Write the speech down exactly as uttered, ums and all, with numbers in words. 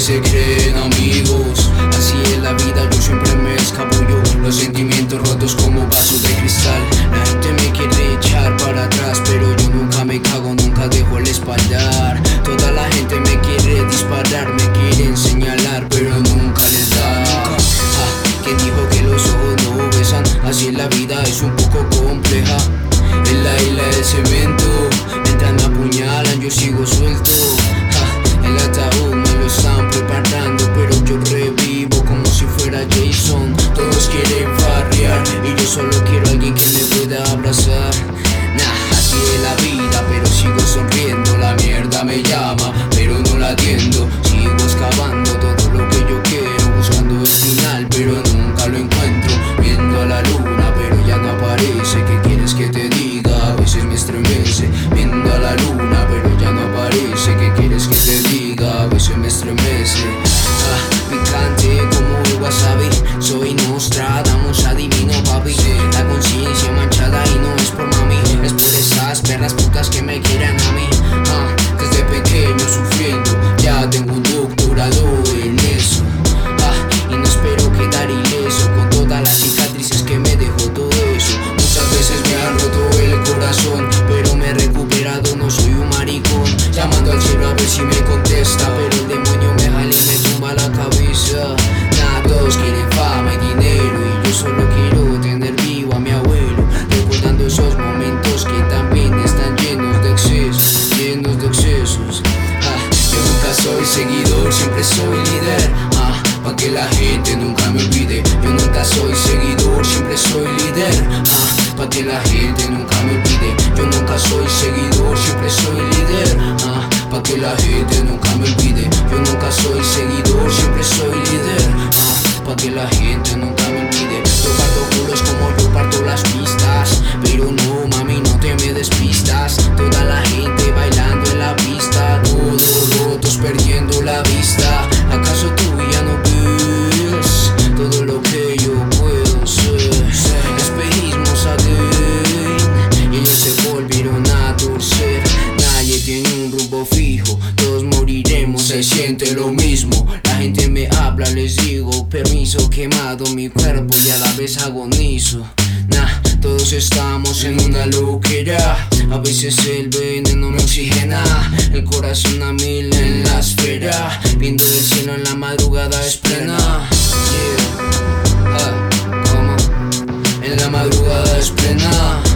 se creen amigos. Así es la vida, yo siempre me escabullo. Los sentimientos rotos como vasos de cristal. La gente me quiere echar para atrás, pero yo nunca me cago, nunca dejo el espaldar. Toda la gente me quiere disparar, me quieren señalar, pero nunca les da. Ah, ¿quién dijo que los ojos no besan? Así es la vida, es un poco compleja. En la isla del cemento, mientras me apuñalan yo sigo suelto. Ah, el ataúd me lo están preparando, pero yo revivo como si fuera Jason. Todos quieren farrear y yo solo quiero a alguien que me pueda abrazar. Nah, así es la vida, pero sigo sonriendo. La mierda me llama, pero no la atiendo. Sigo excavando todo lo que yo quiero, buscando el final, pero nunca lo encuentro. Viendo a la luna, pero ya no aparece. ¿Qué quieres que te diga? A veces me estremece. Viendo a la luna, pero ya no aparece. ¿Qué quieres que te diga? A veces me estremece. Ah, picante como el wasabi. Soy Nostradamus, adivino papi. La conciencia manchada y no es por mami, es por esas perras putas que me quieren a mí. Ah, desde pequeño sufriendo, ya tengo un doctorado en eso. Ah, y no espero quedar ileso con todas las cicatrices que me dejó todo eso. Muchas veces me han roto el corazón, pero me he recuperado, no soy un maricón. Llamando al cielo a ver si me contesta, pero el demonio me jala y me tumba la cabeza. Nah, todos quieren fama y dinero, y yo solo quiero tener vivo a mi abuelo, recordando esos momentos que también están llenos de excesos, llenos de excesos. Ah, yo nunca soy seguidor, siempre soy líder. Ah, pa' que la gente nunca me olvide. Yo nunca soy seguidor, siempre soy líder. Ah, pa' que la gente nunca me olvide. Yo nunca soy seguidor, siempre soy líder. Ah, pa' que la gente nunca me olvide. Yo nunca soy seguidor, siempre soy líder. Ah, pa' que la gente nunca me olvide. Yo parto culos como yo parto las pistas, pero no mami, no te me despistas. Toda la gente bailando en la pista, todos rotos perdiendo la vista. ¿Acaso tú ya no ves todo lo que yo puedo ser? Espejismos again, y ellos se volvieron a torcer. Nadie tiene un rumbo fijo, todos moriremos, se siente lo mismo. La gente me habla, les digo permiso, quemado mi cuerpo y a la vez agonizo. Nah, todos estamos en una loquera. A veces el veneno me oxigena, el corazón a mil en la esfera. Viendo el cielo en la madrugada es plena. Yeah. Ah, ¿cómo? En la madrugada es plena.